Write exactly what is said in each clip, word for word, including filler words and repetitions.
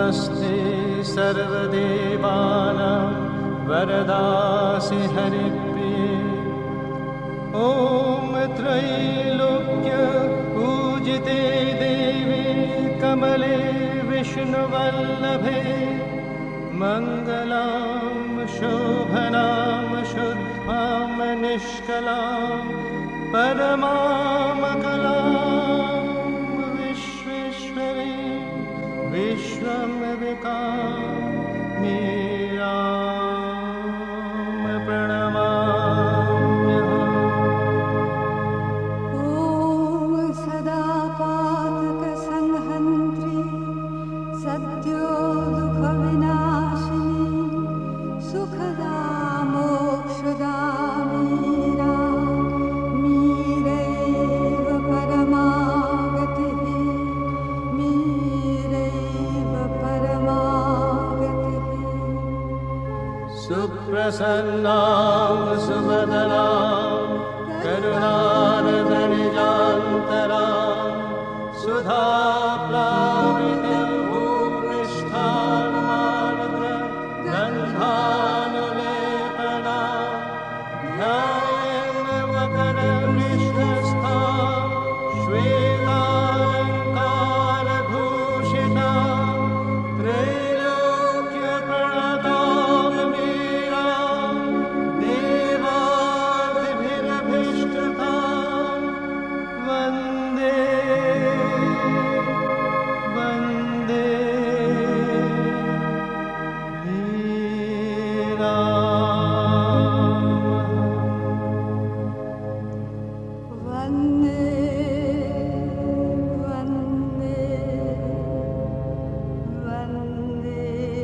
नमस्ते सर्वदेवानां वरदासि हरिप्रिये ॐ त्रैलोक्य पूजिते देवी कमले विष्णुवल्लभे मङ्गलां शोभनां शुद्धां निष्कलां परमां कलां विश्वेश्वरी विश्वम्भविकां प्रणमाम्यहम्। ॐ सदा पातकसंहन्त्री सद्यो दुःखविनाशिनी सुखदा मोक्षदा मीरा मीरैव परमा गतिः मीरैव परमा गतिः। सुप्रसन्नां सुवदनां करुणार्द्रनिजान्तरां सुधाप्लाविनीं भूमिष्ठार्द्रगन्धानुलेपनां ध्यायेन्मकरनिष्ठस्थां श्वेतालङ्कारभूषितां त्रैलोक्यप्रणतां मीरां देवादिभिरभीष्टतां वन्दे वन्दे वीराम्। वन्दे वन्दे वन्दे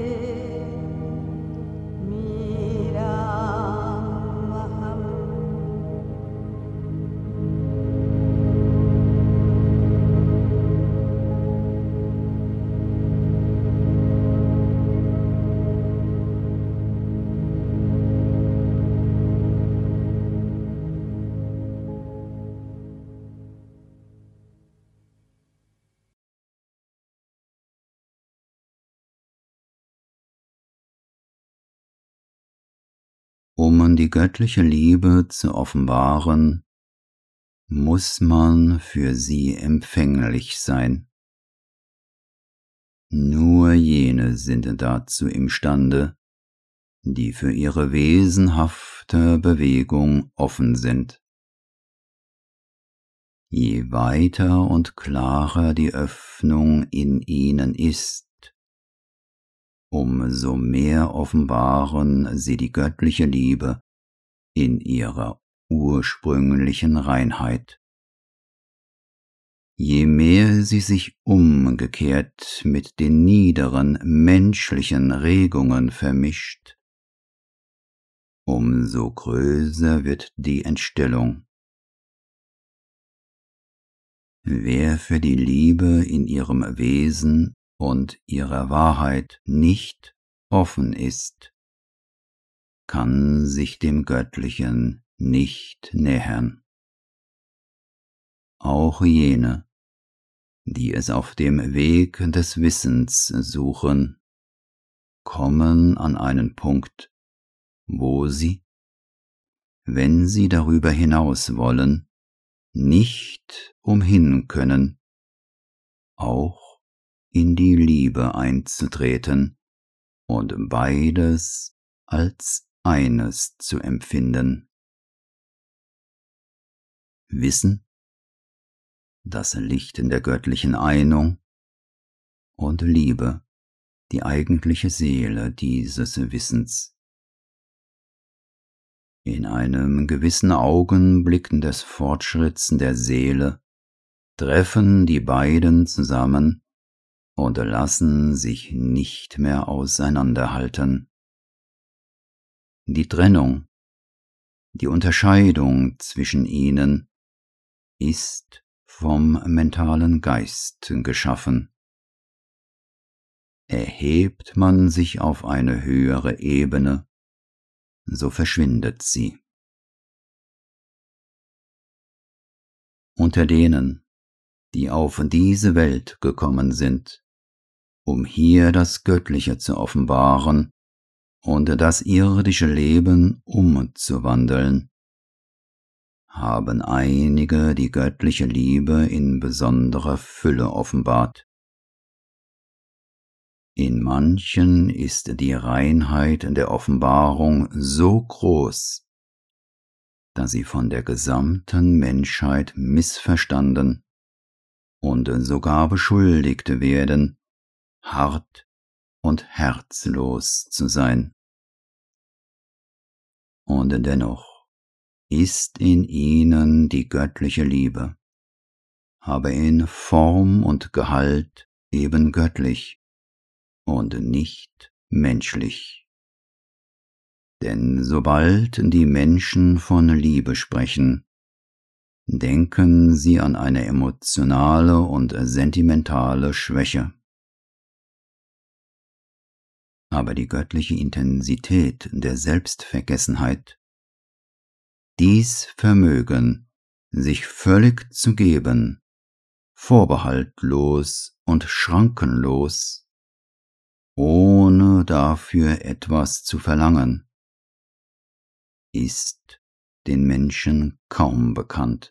Um die göttliche Liebe zu offenbaren, muss man für sie empfänglich sein. Nur jene sind dazu imstande, die für ihre wesenhafte Bewegung offen sind. Je weiter und klarer die Öffnung in ihnen ist, umso mehr offenbaren sie die göttliche Liebe in ihrer ursprünglichen Reinheit. Je mehr sie sich umgekehrt mit den niederen menschlichen Regungen vermischt, umso größer wird die Entstellung. Wer für die Liebe in ihrem Wesen und ihrer Wahrheit nicht offen ist, kann sich dem Göttlichen nicht nähern. Auch jene, die es auf dem Weg des Wissens suchen, kommen an einen Punkt, wo sie, wenn sie darüber hinaus wollen, nicht umhin können, auch in die Liebe einzutreten und beides als eines zu empfinden. Wissen, das Licht in der göttlichen Einung, und Liebe, die eigentliche Seele dieses Wissens. In einem gewissen Augenblick des Fortschritts der Seele treffen die beiden zusammen und lassen sich nicht mehr auseinanderhalten. Die Trennung, die Unterscheidung zwischen ihnen ist vom mentalen Geist geschaffen. Erhebt man sich auf eine höhere Ebene, so verschwindet sie. Unter denen, die auf diese Welt gekommen sind, um hier das Göttliche zu offenbaren und das irdische Leben umzuwandeln, haben einige die göttliche Liebe in besonderer Fülle offenbart. In manchen ist die Reinheit der Offenbarung so groß, dass sie von der gesamten Menschheit missverstanden und sogar beschuldigt werden, hart und herzlos zu sein. Und dennoch ist in ihnen die göttliche Liebe, aber in Form und Gehalt eben göttlich und nicht menschlich. Denn sobald die Menschen von Liebe sprechen, denken sie an eine emotionale und sentimentale Schwäche. Aber die göttliche Intensität der Selbstvergessenheit, dies Vermögen, sich völlig zu geben, vorbehaltlos und schrankenlos, ohne dafür etwas zu verlangen, ist den Menschen kaum bekannt.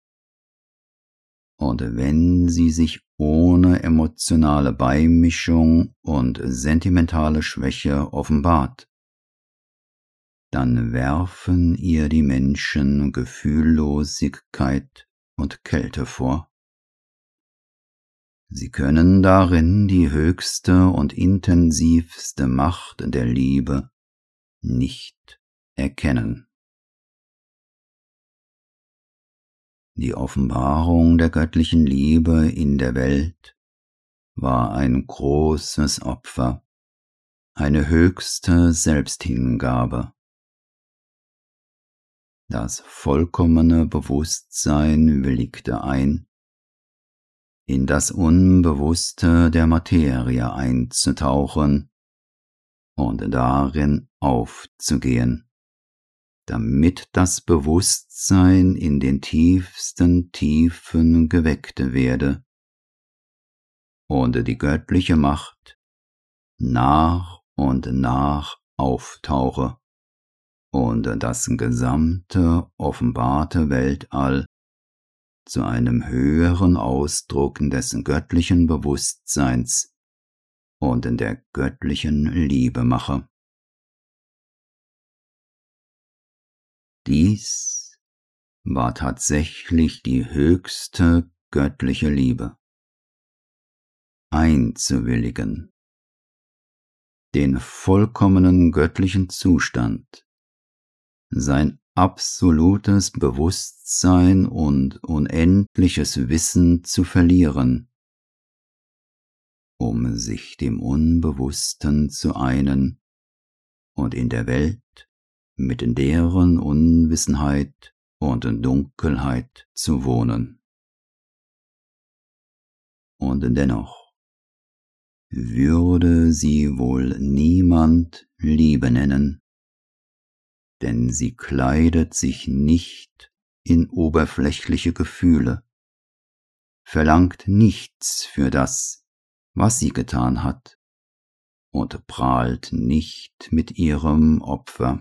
Und wenn sie sich ohne emotionale Beimischung und sentimentale Schwäche offenbart, dann werfen ihr die Menschen Gefühllosigkeit und Kälte vor. Sie können darin die höchste und intensivste Macht der Liebe nicht erkennen. Die Offenbarung der göttlichen Liebe in der Welt war ein großes Opfer, eine höchste Selbsthingabe. Das vollkommene Bewusstsein willigte ein, in das Unbewusste der Materie einzutauchen und darin aufzugehen, damit das Bewusstsein in den tiefsten Tiefen geweckt werde und die göttliche Macht nach und nach auftauche und das gesamte offenbarte Weltall zu einem höheren Ausdruck des göttlichen Bewusstseins und der göttlichen Liebe mache. Dies war tatsächlich die höchste göttliche Liebe. Einzuwilligen, den vollkommenen göttlichen Zustand, sein absolutes Bewusstsein und unendliches Wissen zu verlieren, um sich dem Unbewussten zu einen und in der Welt mit deren Unwissenheit und Dunkelheit zu wohnen. Und dennoch würde sie wohl niemand Liebe nennen, denn sie kleidet sich nicht in oberflächliche Gefühle, verlangt nichts für das, was sie getan hat, und prahlt nicht mit ihrem Opfer.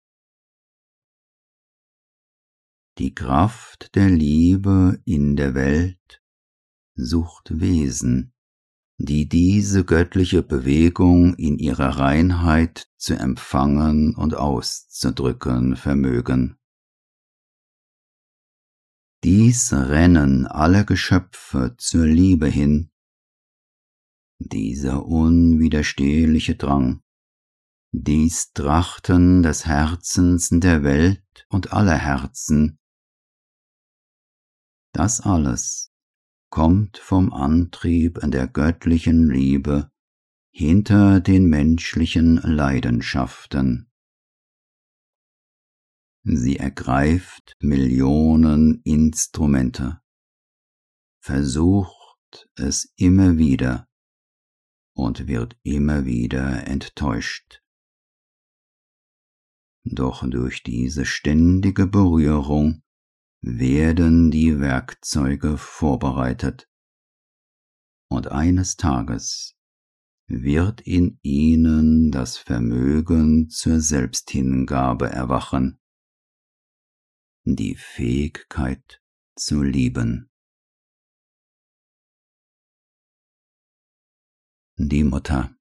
Die Kraft der Liebe in der Welt sucht Wesen, die diese göttliche Bewegung in ihrer Reinheit zu empfangen und auszudrücken vermögen. Dies rennen alle Geschöpfe zur Liebe hin. Dieser unwiderstehliche Drang, dies Trachten des Herzens der Welt und aller Herzen, das alles kommt vom Antrieb der göttlichen Liebe hinter den menschlichen Leidenschaften. Sie ergreift Millionen Instrumente, versucht es immer wieder und wird immer wieder enttäuscht. Doch durch diese ständige Berührung werden die Werkzeuge vorbereitet, und eines Tages wird in ihnen das Vermögen zur Selbsthingabe erwachen, die Fähigkeit zu lieben. Die Mutter.